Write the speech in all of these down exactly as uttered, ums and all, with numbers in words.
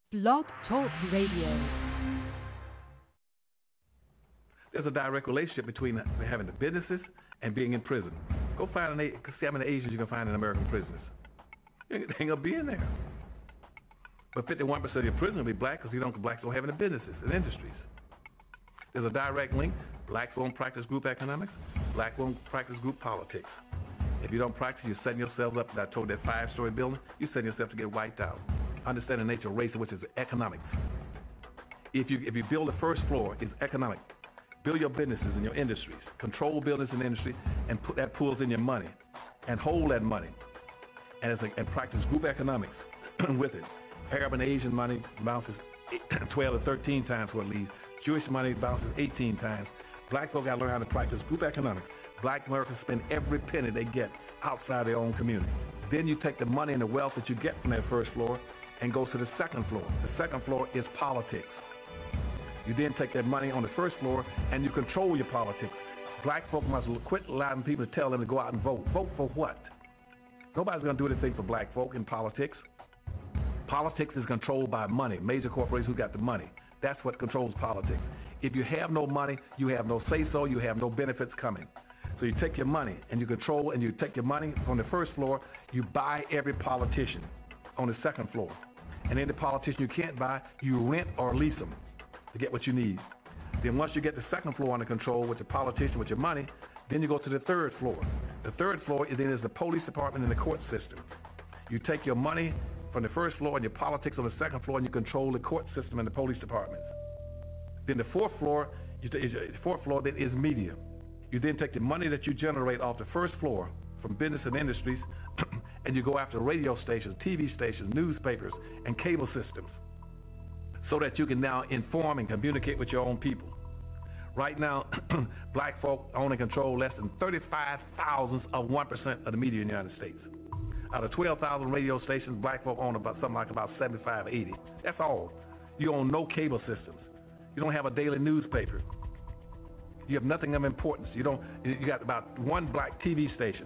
Blog Talk Radio. There's a direct relationship between having the businesses and being in prison. Go find an see how many Asians you can find in American prisons. They ain't gonna be in there. But fifty-one percent of your prisoners will be black because you don't blacks don't have any businesses and industries. There's a direct link. Blacks won't practice group economics. Black won't practice group politics. If you don't practice, you're setting yourself up. I told that five-story building, you're setting yourself to get wiped out. Understand the nature of race, which is economics. If you if you build the first floor, it's economic. Build your businesses and your industries. Control business and industry, and put that pulls in your money, and hold that money, and it's a, and practice group economics with it. Arab and Asian money bounces twelve to thirteen times what it leaves. Jewish money bounces eighteen times. Black folk got to learn how to practice group economics. Black Americans spend every penny they get outside their own community. Then you take the money and the wealth that you get from that first floor and go to the second floor. The second floor is politics. You then take that money on the first floor and you control your politics. Black folk must quit allowing people to tell them to go out and vote. Vote for what? Nobody's going to do anything for black folk in politics. Politics is controlled by money. Major corporations who got the money. That's what controls politics. If you have no money, you have no say-so, you have no benefits coming. So you take your money and you control, and you take your money on the first floor, you buy every politician on the second floor. And any politician you can't buy, you rent or lease them to get what you need. Then once you get the second floor under control with the politician, with your money, then you go to the third floor. The third floor is then is the police department and the court system. You take your money from the first floor and your politics on the second floor, and you control the court system and the police departments. Then the fourth floor, you t- the fourth floor then is media. You then take the money that you generate off the first floor from business and industries, and you go after radio stations, T V stations, newspapers, and cable systems, so that you can now inform and communicate with your own people. Right now, black folk own and control less than thirty-five thousandths of one percent of the media in the United States. Out of twelve thousand radio stations, black folk own about something like about seventy-five, eighty. That's all. You own no cable systems. You don't have a daily newspaper. You have nothing of importance. You don't. You got about one black T V station,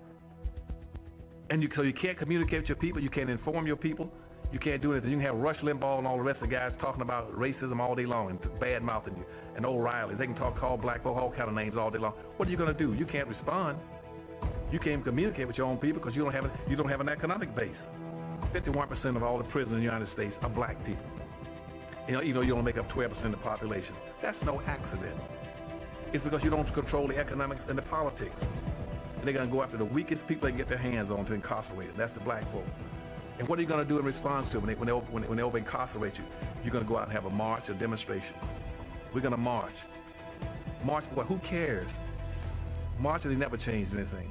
and you so you can't communicate with your people. You can't inform your people. You can't do anything. You can have Rush Limbaugh and all the rest of the guys talking about racism all day long and bad mouthing you, and O'Reilly. They can talk, call black folk all kind of names all day long. What are you going to do? You can't respond. You can't communicate with your own people because you don't have a, you don't have an economic base. fifty-one percent of all the prisoners in the United States are black people. You know, even though you only make up twelve percent of the population. That's no accident. It's because you don't control the economics and the politics. And they're going to go after the weakest people they can get their hands on to incarcerate them. That's the black folk. And what are you going to do in response to it when they, when they, when they, when they over incarcerate you? You're going to go out and have a march, a demonstration. We're going to march. March for what? Who cares? Marches, they never changed anything.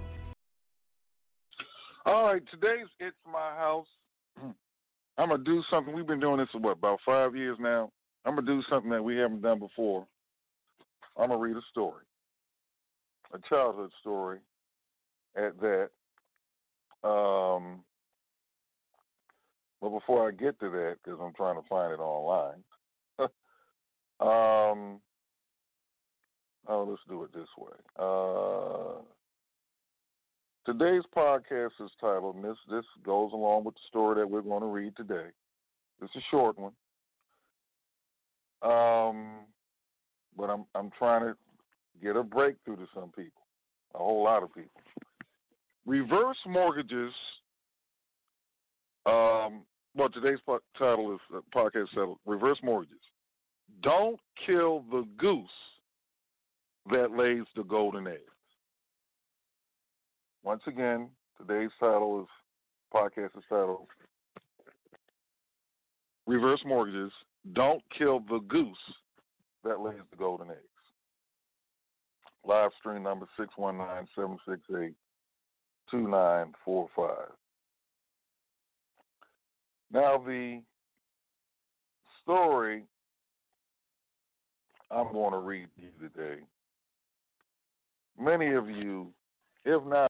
All right, today's It's My House. I'm going to do something. We've been doing this for, what, about five years now? I'm going to do something that we haven't done before. I'm going to read a story, a childhood story at that. Um, but before I get to that, because I'm trying to find it online, um, oh, let's do it this way. Uh, today's podcast is titled, and this, this goes along with the story that we're going to read today. It's a short one. Um, but I'm I'm trying to get a breakthrough to some people, a whole lot of people. Reverse mortgages. Um, well, today's po- title is uh, podcast title: Reverse mortgages. Don't kill the goose that lays the golden eggs. Once again, today's title is podcast is titled Reverse mortgages. Don't kill the goose that lays the golden eggs. Live stream number six one nine, seven six eight, two nine four five. Now, the story I'm going to read to you today, many of you, if not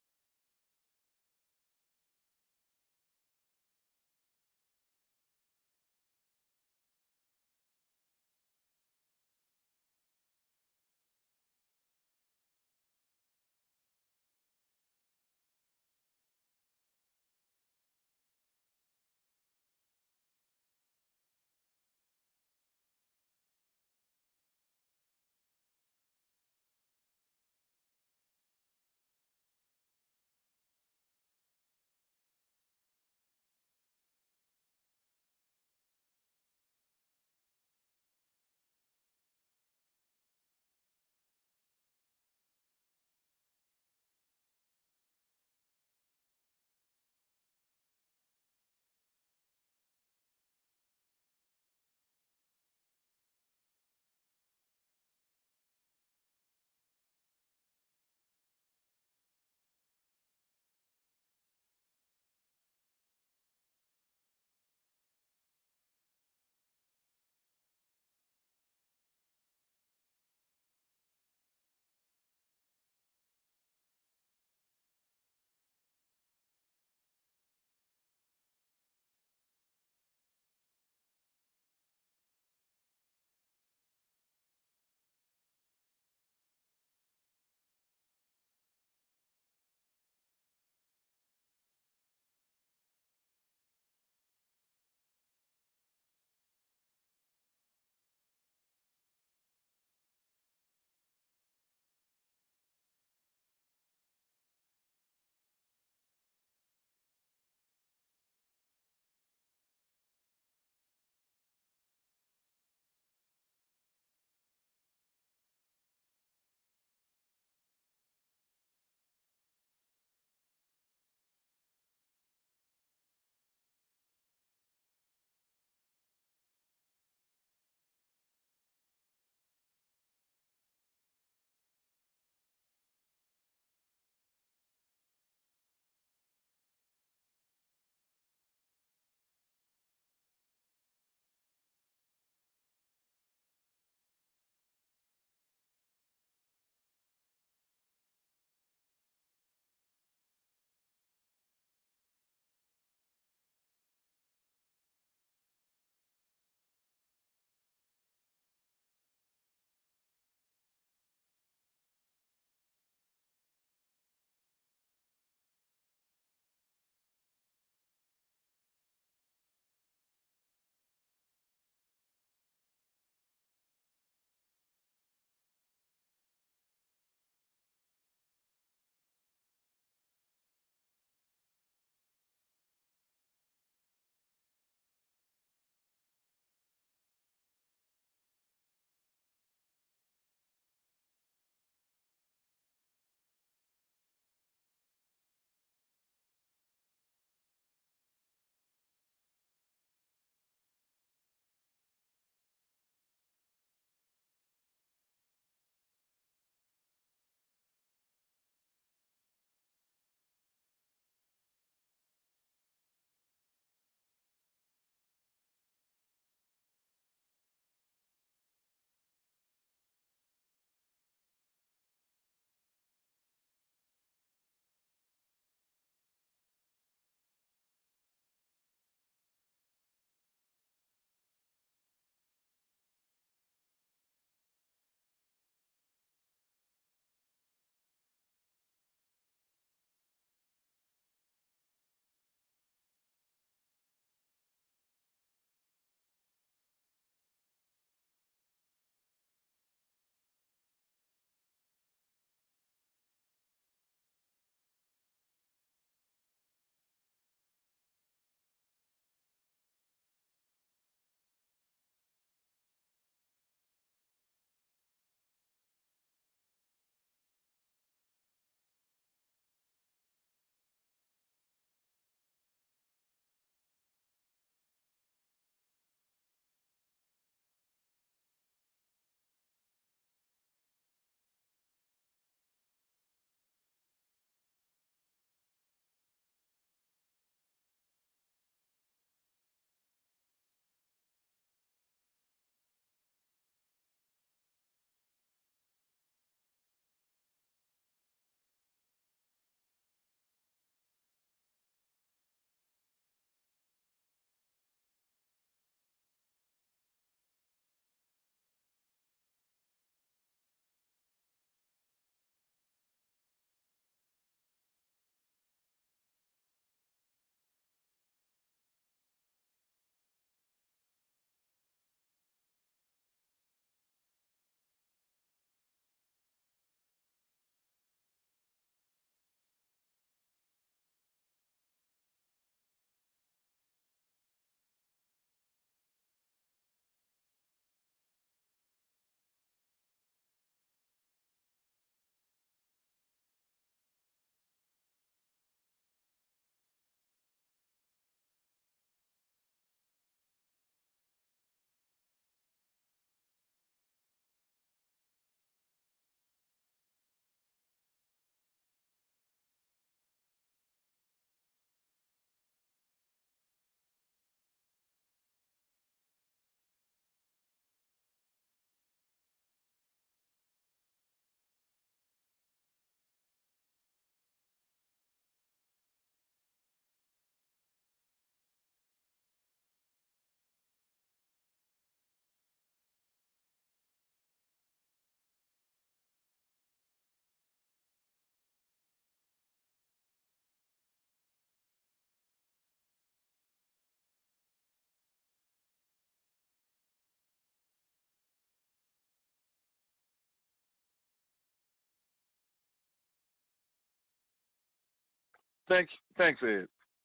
Thanks, thanks, Ed.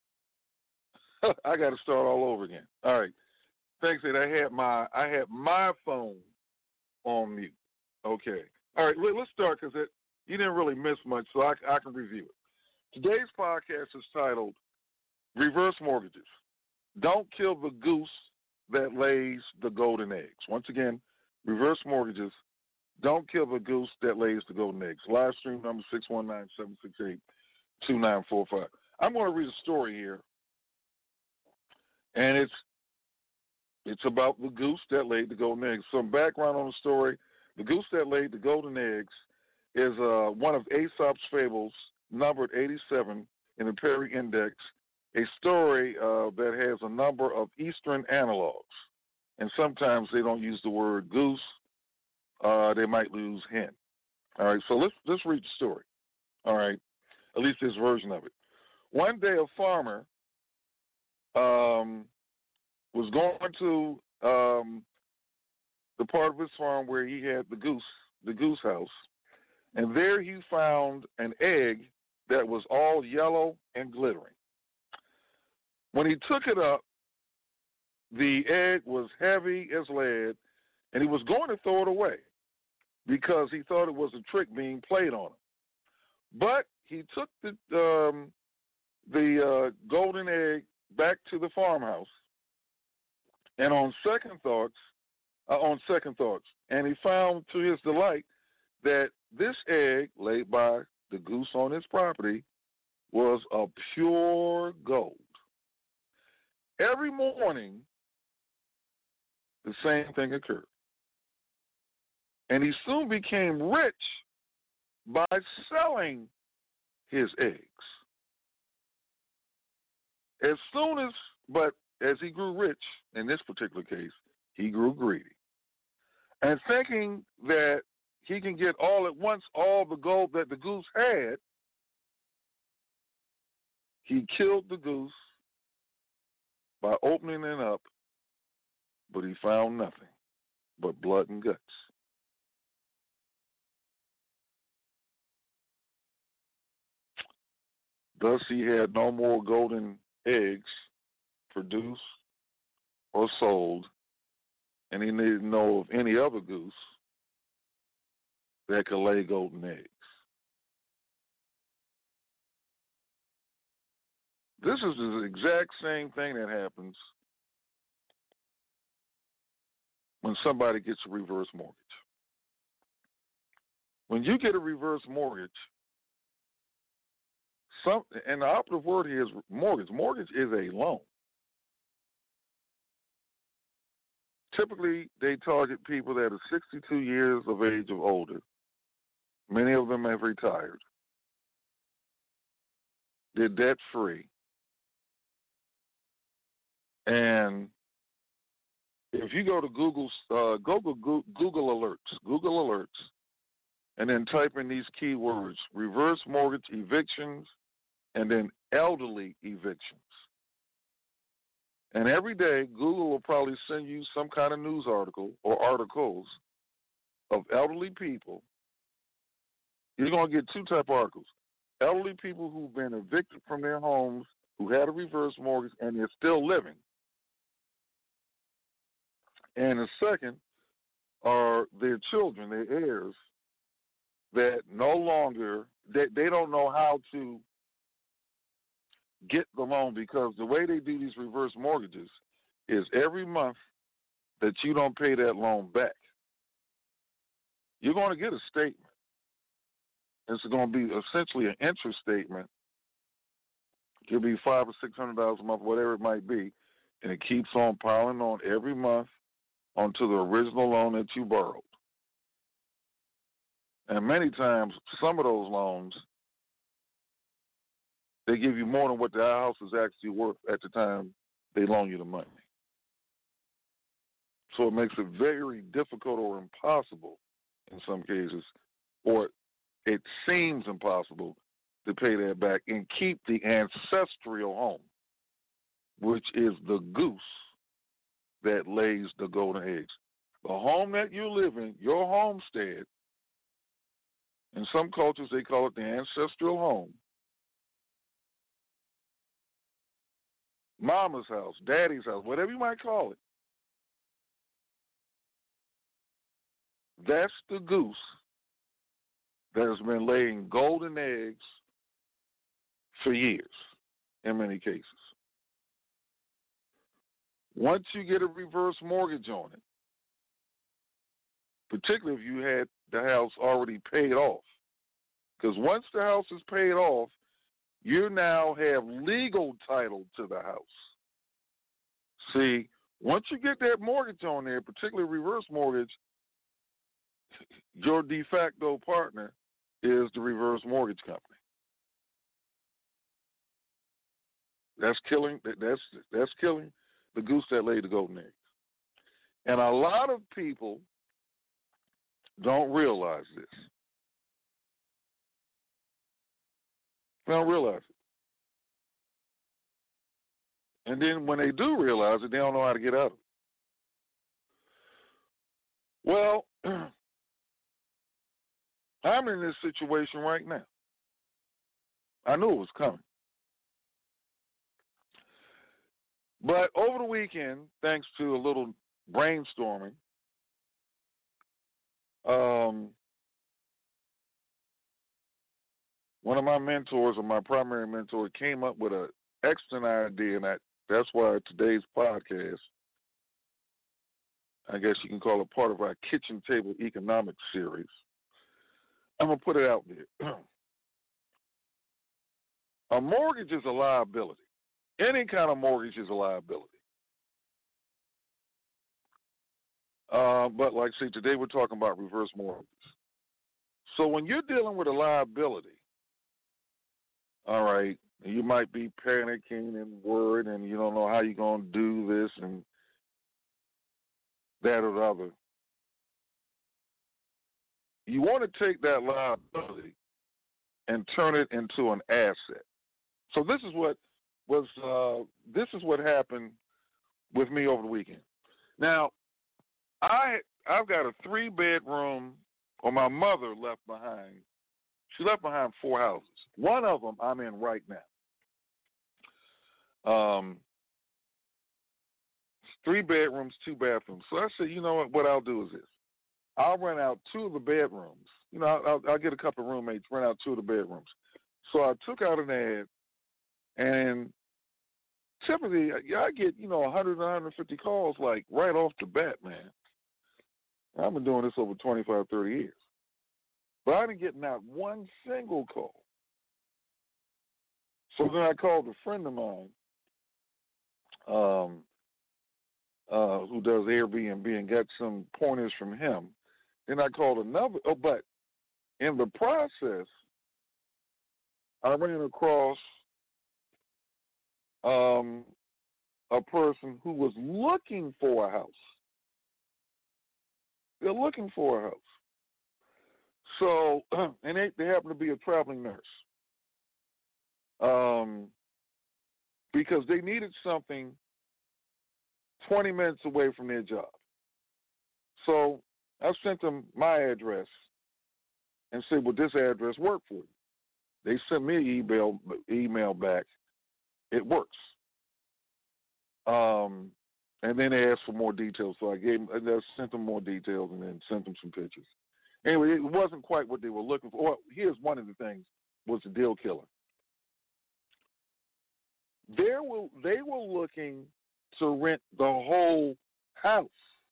I got to start all over again. All right. Thanks, Ed. I had my I had my phone on mute. Okay. All right. Let, let's start because you didn't really miss much, so I, I can review it. Today's podcast is titled "Reverse Mortgages." Don't kill the goose that lays the golden eggs. Once again, reverse mortgages. Don't kill the goose that lays the golden eggs. Live stream number six one nine, seven six eight, two nine four five. I'm going to read a story here, and it's it's about the goose that laid the golden eggs. Some background on the story. The goose that laid the golden eggs is uh, one of Aesop's fables, numbered eighty-seven in the Perry Index, a story uh, that has a number of Eastern analogs. And sometimes they don't use the word goose. Uh, they might lose hen. All right, so let's let's read the story. All right, at least this version of it. One day, a farmer um, was going to um, the part of his farm where he had the goose, the goose house, and there he found an egg that was all yellow and glittering. When he took it up, the egg was heavy as lead, and he was going to throw it away because he thought it was a trick being played on him. But he took the um, the uh, golden egg back to the farmhouse, and on second thoughts, uh, on second thoughts, and he found to his delight that this egg laid by the goose on his property was of pure gold. Every morning, the same thing occurred. And he soon became rich by selling his eggs. As soon as, but as he grew rich, in this particular case, he grew greedy. And thinking that he can get all at once all the gold that the goose had, he killed the goose by opening it up, but he found nothing but blood and guts. Thus he had no more golden eggs produced or sold, and he didn't know of any other goose that could lay golden eggs. This is the exact same thing that happens when somebody gets a reverse mortgage. When you get a reverse mortgage, some, and the operative word here is mortgage. Mortgage is a loan. Typically, they target people that are sixty-two years of age or older. Many of them have retired. They're debt-free. And if you go to Google, uh, Google, Google Alerts, Google Alerts, and then type in these keywords, reverse mortgage evictions, and then elderly evictions. And every day, Google will probably send you some kind of news article or articles of elderly people. You're going to get two type of articles. Elderly people who've been evicted from their homes, who had a reverse mortgage, and they're still living. And the second are their children, their heirs, that no longer, they, they don't know how to get the loan, because the way they do these reverse mortgages is every month that you don't pay that loan back, you're going to get a statement. It's going to be essentially an interest statement. It could be five or six hundred dollars a month, whatever it might be, and it keeps on piling on every month onto the original loan that you borrowed. And many times, some of those loans, they give you more than what the house is actually worth at the time they loan you the money. So it makes it very difficult or impossible in some cases, or it seems impossible to pay that back and keep the ancestral home, which is the goose that lays the golden eggs. The home that you live in, your homestead, in some cultures they call it the ancestral home, mama's house, daddy's house, whatever you might call it. That's the goose that has been laying golden eggs for years in many cases. Once you get a reverse mortgage on it, particularly if you had the house already paid off, because once the house is paid off, you now have legal title to the house. See, once you get that mortgage on there, particularly reverse mortgage, your de facto partner is the reverse mortgage company. That's killing. That's that's killing the goose that laid the golden eggs. And a lot of people don't realize this. They don't realize it. And then when they do realize it, they don't know how to get out of it. Well, I'm in this situation right now. I knew it was coming. But over the weekend, thanks to a little brainstorming, um, one of my mentors, or my primary mentor, came up with an excellent idea, and that, that's why today's podcast, I guess you can call it part of our kitchen table economics series. I'm going to put it out there. A mortgage is a liability. Any kind of mortgage is a liability. Uh, but like I say, today we're talking about reverse mortgages. So when you're dealing with a liability, all right, you might be panicking and worried and you don't know how you're going to do this and that or the other. You want to take that liability and turn it into an asset. So this is what was uh, this is what happened with me over the weekend. Now, I I've got a three bedroom, or my mother left behind. She left behind four houses. One of them I'm in right now. Um, three bedrooms, two bathrooms. So I said, you know what? What I'll do is this: I'll rent out two of the bedrooms. You know, I'll, I'll get a couple of roommates, rent out two of the bedrooms. So I took out an ad, and typically, yeah, I get, you know, one hundred, one hundred fifty calls, like, right off the bat, man. I've been doing this over twenty-five, thirty years. But I didn't get not one single call. So then I called a friend of mine um, uh, who does Airbnb and got some pointers from him. Then I called another, oh, but in the process, I ran across um, a person who was looking for a house. They're looking for a house. So, and they, they happen to be a traveling nurse. Um, because they needed something twenty minutes away from their job. So I sent them my address and said, would this address work for you? They sent me an email, email back. It works. Um, and then they asked for more details. So I gave them, I sent them more details and then sent them some pictures. Anyway, it wasn't quite what they were looking for. Well, here's one of the things was the deal killer. They were, they were looking to rent the whole house.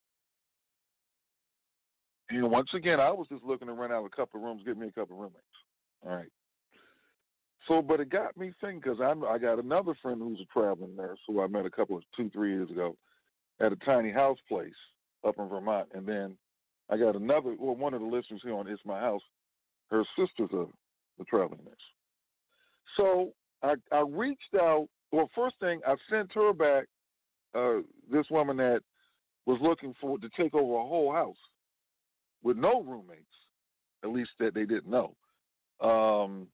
And once again, I was just looking to rent out a couple of rooms, get me a couple of roommates. All right. So, but it got me thinking, because I I got another friend who's a traveling nurse who I met a couple of, two, three years ago at a tiny house place up in Vermont. And then I got another, well, one of the listeners here on It's My House, her sister's a, a traveling nurse. So I, I reached out. Well, first thing, I sent her back uh, this woman that was looking for to take over a whole house with no roommates, at least that they didn't know. Um,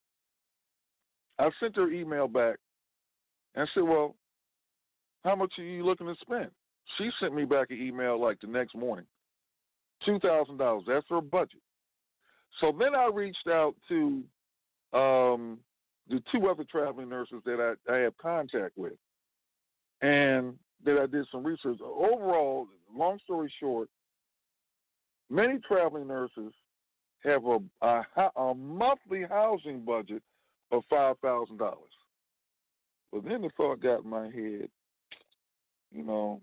I sent her email back and said, well, how much are you looking to spend? She sent me back an email like the next morning, two thousand dollars. That's her budget. So then I reached out to um, the two other traveling nurses that I, I have contact with. and that I did some research. Overall, long story short, many traveling nurses have a, a, a monthly housing budget of five thousand dollars. But then the thought got in my head, you know,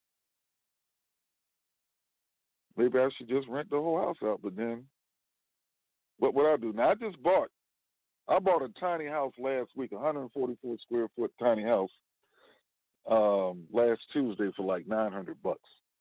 maybe I should just rent the whole house out. But then, what would I do? Now, I just bought, I bought a tiny house last week, a one hundred forty-four square foot tiny house, um, last Tuesday for like nine hundred bucks.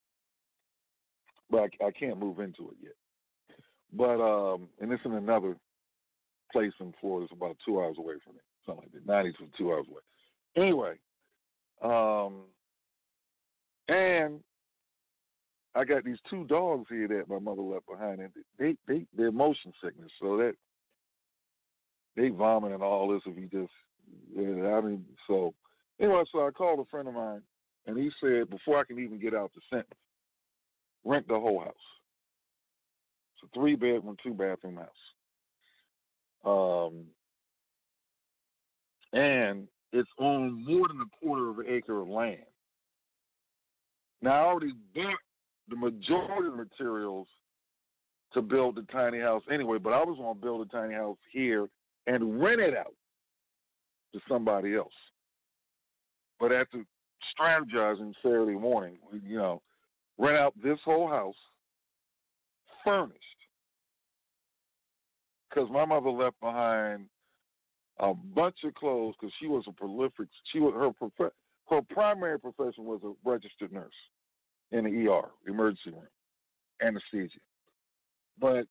But I, I can't move into it yet. But, um, and it's in another place in Florida. It's about two hours away from me, something like that, ninety to two hours away. Anyway, um, and I got these two dogs here that my mother left behind, and they, they, they're motion sickness, so that they vomit and all this if you just, yeah, I mean, so, anyway, so I called a friend of mine, and he said, before I can even get out the sentence, rent the whole house. It's a three-bedroom, two-bathroom house. Um, and it's on more than a quarter of an acre of land. Now, I already bought the majority of the materials to build the tiny house anyway, but I was going to build a tiny house here and rent it out to somebody else. But after strategizing Saturday morning, you know, rent out this whole house, furnished. Because my mother left behind a bunch of clothes because she was a prolific, she was, her, prof, her primary profession was a registered nurse in the E R, emergency room, anesthesia. But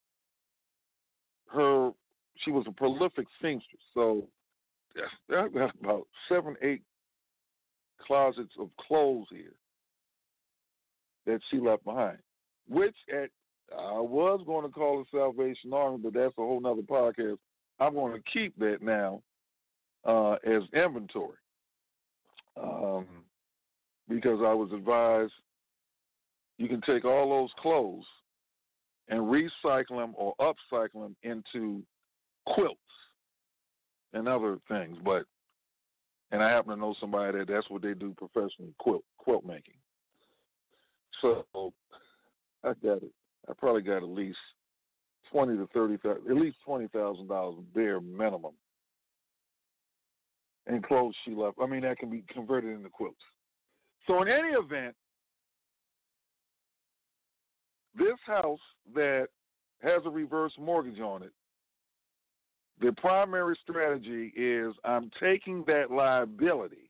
her, she was a prolific seamstress. So I've got about seven, eight closets of clothes here that she left behind, which at I was going to call it Salvation Army, but that's a whole nother podcast. I'm going to keep that now uh, as inventory um, because I was advised you can take all those clothes and recycle them or upcycle them into quilts and other things. But and I happen to know somebody that that's what they do professionally, quilt quilt making. So I got it. I probably got at least twenty to thirty thousand, at least twenty thousand dollars bare minimum in clothes she left. I mean, that can be converted into quilts. So in any event, this house that has a reverse mortgage on it, the primary strategy is I'm taking that liability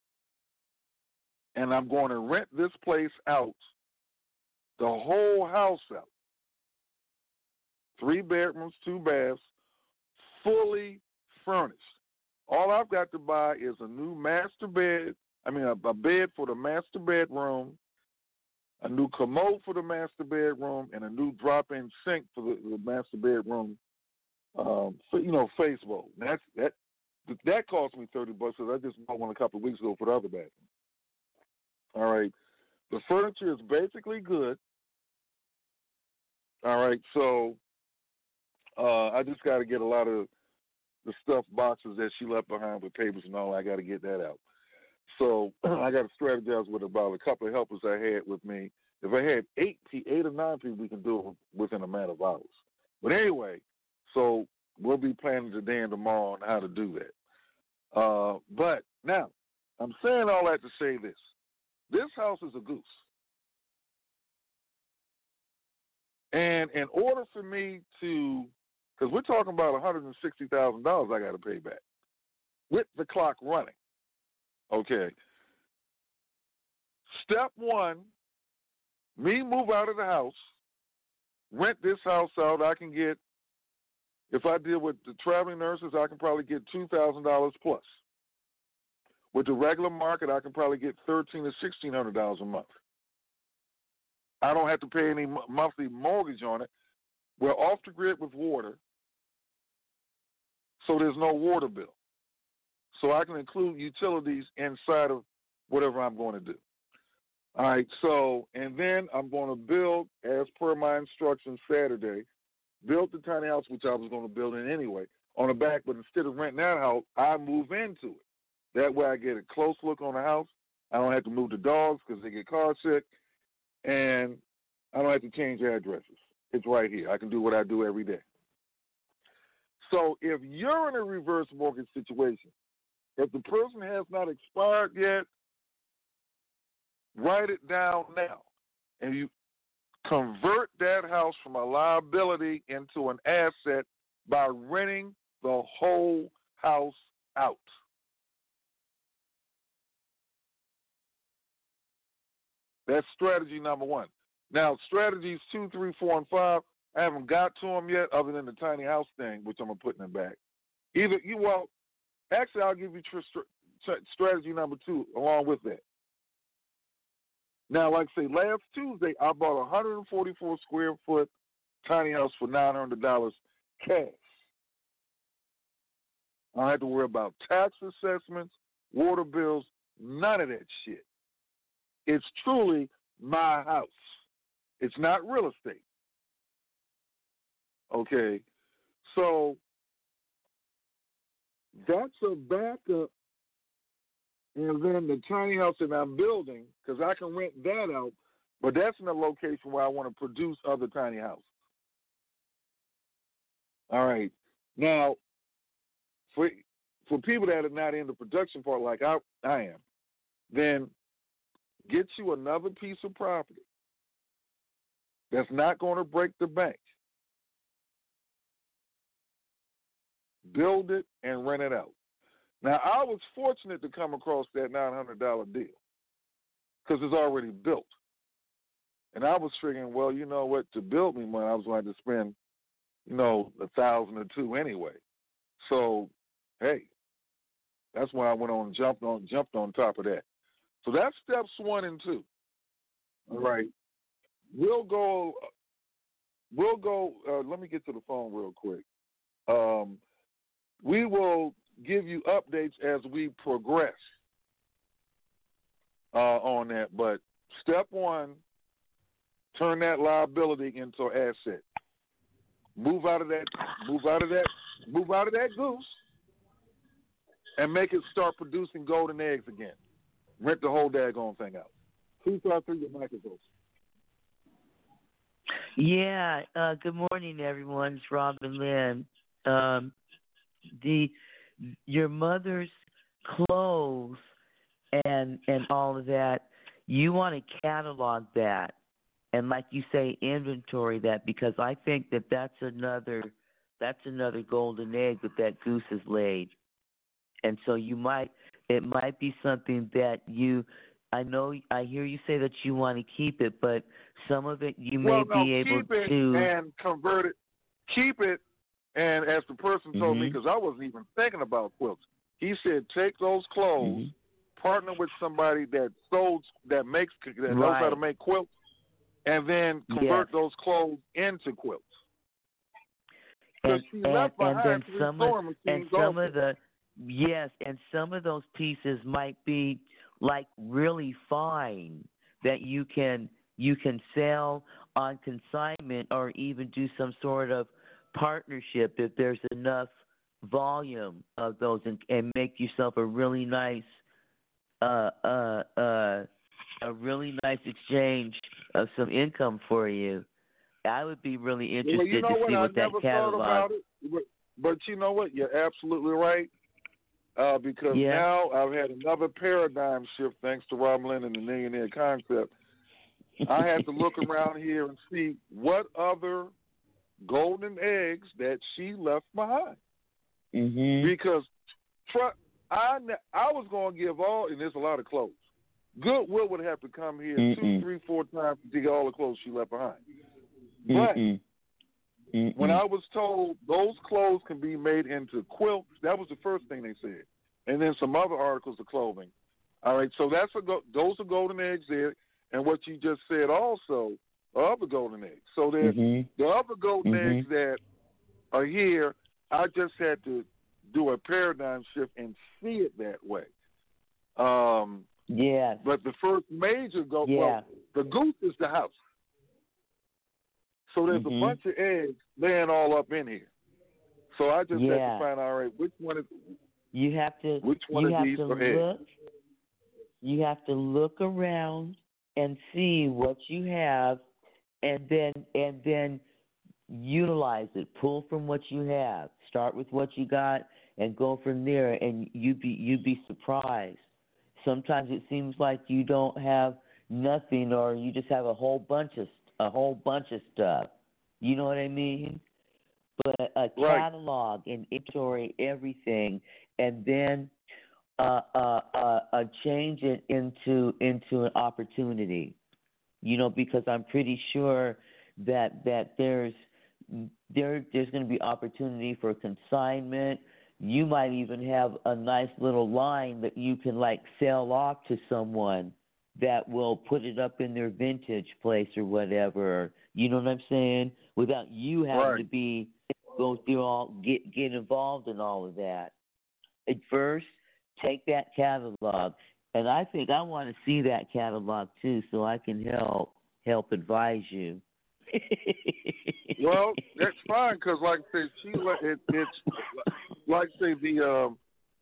and I'm going to rent this place out, the whole house out. Three bedrooms, two baths, fully furnished. All I've got to buy is a new master bed, I mean a, a bed for the master bedroom, a new commode for the master bedroom, and a new drop-in sink for the, the master bedroom, um, for, you know, face bowl. That's, that that cost me thirty bucks because I just bought one a couple of weeks ago for the other bathroom. All right. The furniture is basically good. All right, so uh, I just got to get a lot of the stuffed boxes that she left behind with papers and all. I got to get that out. So I got to strategize with about a couple of helpers I had with me. If I had eight, eight or nine people, we can do it within a matter of hours. But anyway, so we'll be planning today and tomorrow on how to do that. Uh, but now, I'm saying all that to say this. This house is a goose. And in order for me to, because we're talking about one hundred sixty thousand dollars I got to pay back with the clock running. Okay. Step one, me move out of the house, rent this house out. I can get, if I deal with the traveling nurses, I can probably get two thousand dollars plus. With the regular market, I can probably get thirteen hundred dollars to sixteen hundred dollars a month. I don't have to pay any monthly mortgage on it. We're off the grid with water, so there's no water bill. So I can include utilities inside of whatever I'm going to do. All right, so, and then I'm going to build, as per my instructions Saturday, build the tiny house, which I was going to build in anyway, on the back, but instead of renting that house, I move into it. That way I get a close look on the house. I don't have to move the dogs because they get car sick, and I don't have to change addresses. It's right here. I can do what I do every day. So if you're in a reverse mortgage situation, if the person has not expired yet, write it down now. And you convert that house from a liability into an asset by renting the whole house out. That's strategy number one. Now, strategies two, three, four, and five, I haven't got to them yet, other than the tiny house thing, which I'm gonna put in the back. Either you well, actually, I'll give you tr- tr- strategy number two along with that. Now, like I say, last Tuesday, I bought a one hundred forty-four square foot tiny house for nine hundred dollars cash. I don't have to worry about tax assessments, water bills, none of that shit. It's truly my house. It's not real estate. Okay, so that's a backup. And then the tiny house that I'm building, because I can rent that out, but that's in a location where I want to produce other tiny houses. All right. Now, for for people that are not in the production part like I, I am, then get you another piece of property that's not going to break the bank. Build it and rent it out. Now, I was fortunate to come across that nine hundred dollars deal because it's already built. And I was figuring, well, you know what, to build me one, I was going to spend, you know, a thousand or two anyway. So, hey, that's why I went on and jumped on, jumped on top of that. So that's steps one and two. All right. We'll go, we'll go, uh, let me get to the phone real quick. Um, we will give you updates as we progress uh, on that. But step one, turn that liability into an asset. Move out of that, move out of that, move out of that goose, and make it start producing golden eggs again. Rent the whole daggone thing out. Two five three, your mic is open. Yeah. Uh, good morning, everyone. It's Robin Lynn. Um, the your mother's clothes and and all of that, you want to catalog that, and like you say, inventory that, because I think that that's another that's another golden egg that that goose has laid, and so you might it might be something that you. I know I hear you say that you want to keep it, but some of it you may well, no, be able keep it to and convert it. Keep it. And as the person told mm-hmm. me, because I wasn't even thinking about quilts, he said, take those clothes, mm-hmm. partner with somebody that sold, that makes, that knows right. how to make quilts, and then convert yes. those clothes into quilts. And, she and, left and behind then some of, and some also. of the yes, and some of those pieces might be like really fine that you can you can sell on consignment or even do some sort of partnership if there's enough volume of those, and, and make yourself a really nice uh uh uh a really nice exchange of some income for you. I would be really interested well, you know to what? see I what that never catalog. thought about it, but, but you know what? You're absolutely right. Uh, because yeah. now I've had another paradigm shift thanks to Rob Lynn and the Millionaire Concept. I had to look around here and see what other golden eggs that she left behind. Mm-hmm. Because tr- I, I was going to give all, and there's a lot of clothes. Goodwill would have to come here Mm-mm. two, three, four times to get all the clothes she left behind. Mm-mm. But Mm-mm. when I was told those clothes can be made into quilts, that was the first thing they said. And then some other articles of clothing. All right, so that's a go- those are golden eggs there. And what you just said also are other golden eggs. So there's mm-hmm. the other golden mm-hmm. eggs that are here. I just had to do a paradigm shift and see it that way. Um, yes. But the first major goal, yeah. well, the goose is the house. So there's mm-hmm. a bunch of eggs laying all up in here. So I just yeah. had to find out, all right, which one is you have to which one you of have these to are eggs. look you have to look around and see what you have, and then and then utilize it. Pull from what you have. Start with what you got and go from there. And you'd be you'd be surprised. Sometimes it seems like you don't have nothing, or you just have a whole bunch of a whole bunch of stuff. You know what I mean? But a Right. catalog and inventory everything, and then uh, uh, uh, uh, change it into into an opportunity. You know, because I'm pretty sure that that there's there there's going to be opportunity for consignment. You might even have a nice little line that you can like sell off to someone that will put it up in their vintage place or whatever. You know what I'm saying? Without you having Right. to be go through all get get involved in all of that. At first, take that catalog, and I think I want to see that catalog too, so I can help help advise you. Well, that's fine because, like I said, she it, it's like say the um,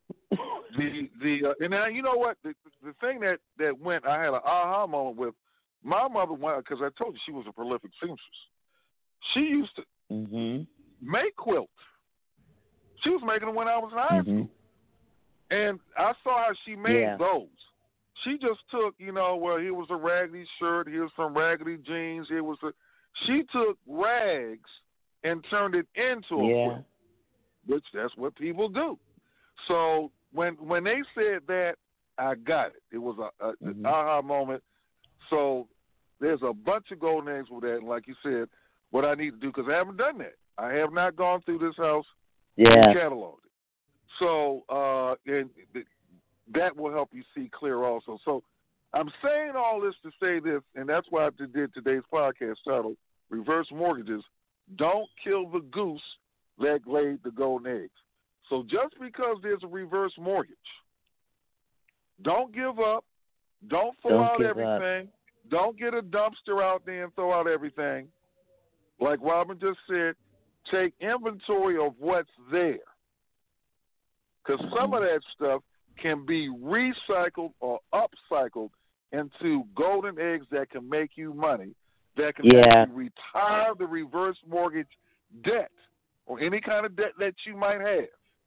the the uh, and now you know what the, the thing that that went I had an aha moment with my mother because I told you she was a prolific seamstress. She used to mhm. make quilts. She was making them when I was in high Mhm. school, and I saw how she made Yeah. those. She just took, you know, well, here was a raggedy shirt, here's some raggedy jeans, here was a. She took rags and turned it into a Yeah. quilt, which that's what people do. So when when they said that, I got it. It was a, a Mhm. an aha moment. So there's a bunch of golden eggs with that, and like you said, what I need to do because I haven't done that. I have not gone through this house Yeah. and cataloged it. So uh, and th- that will help you see clear also. So I'm saying all this to say this, and that's why I did today's podcast title, Reverse Mortgages, Don't Kill the Goose That Laid the Golden Eggs. So just because there's a reverse mortgage, don't give up. Don't throw Don't out give up. everything. Don't get a dumpster out there and throw out everything. Like Robin just said, take inventory of what's there. Because some of that stuff can be recycled or upcycled into golden eggs that can make you money, that can Yeah. actually retire the reverse mortgage debt or any kind of debt that you might have.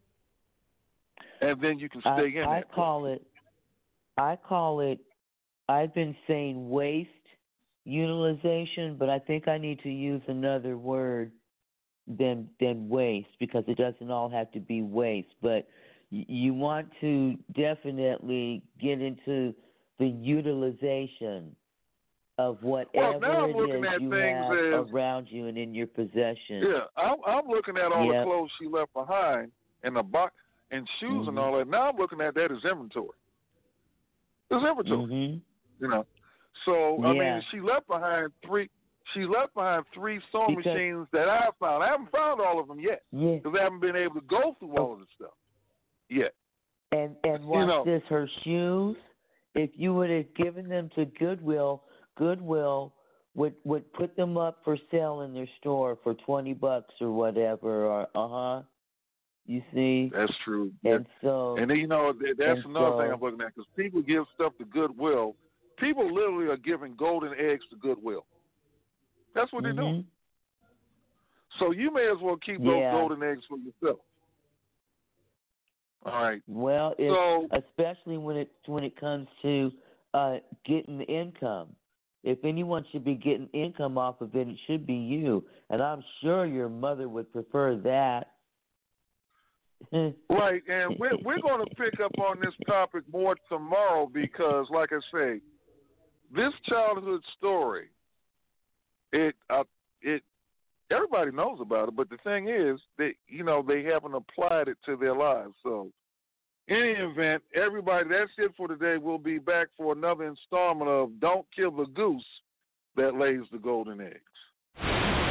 And then you can stay I, in I that. call it, I call it, I've been saying waste utilization, but I think I need to use another word than than waste because it doesn't all have to be waste. But y- you want to definitely get into the utilization of whatever now I'm it looking is at you things have as- around you and in your possession. Yeah, I'm, I'm looking at all Yep. the clothes she left behind and the box and shoes Mhm. and all that. Now I'm looking at that as inventory. It's inventory, Mhm. you know. So I Yeah. mean, she left behind three. She left behind three sewing Because- machines that I found. I haven't found all of them yet Yeah. because I haven't been able to go through all of the stuff yet. And and You watch know. this, her shoes, if you would have given them to Goodwill, Goodwill would would put them up for sale in their store for twenty bucks or whatever, or uh huh. You see? That's true. And so And then, you know, th- that's and another so- thing I'm looking at because people give stuff to Goodwill. People literally are giving golden eggs to Goodwill. That's what they're doing. Mhm. So you may as well keep Yeah. those golden eggs for yourself. All right. Well, it, So- especially when it when it comes to uh, getting the income. If anyone should be getting income off of it, it should be you. And I'm sure your mother would prefer that. Right, and we're we're going to pick up on this topic more tomorrow because, like I say, this childhood story, it uh, it everybody knows about it, but the thing is, they you know they haven't applied it to their lives. So, in any event, everybody, that's it for today. We'll be back for another installment of "Don't Kill the Goose That Lays the Golden Eggs."